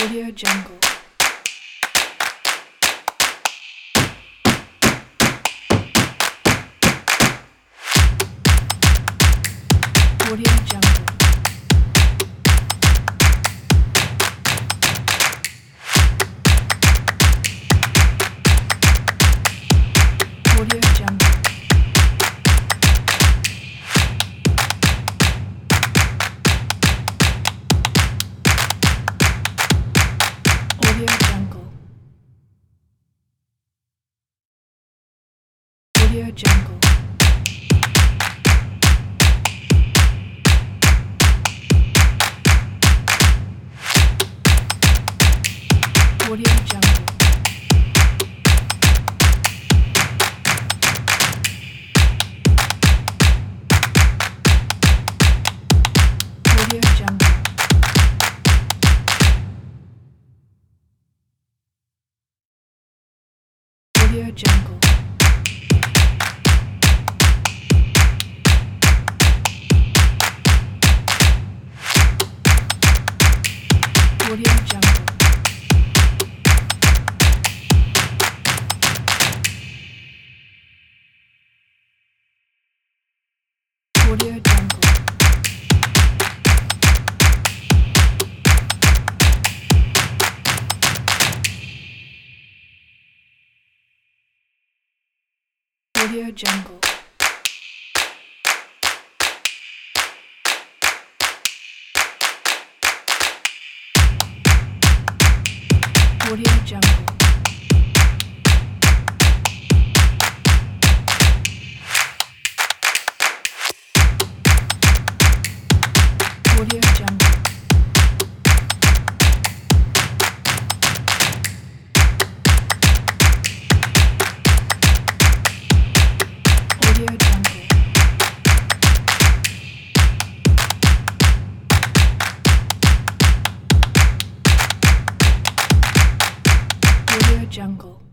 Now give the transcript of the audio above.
Audio Jungle. Audio Jungle. Audio Jungle. Audio Jungle. Audio Jungle. Audio Jungle. Audio Jungle. Audio Jungle. Audio Jungle. Audio Jungle. Audio Jungle. Audio Jungle. Audio Jungle. Audio Jungle. Audio Jungle.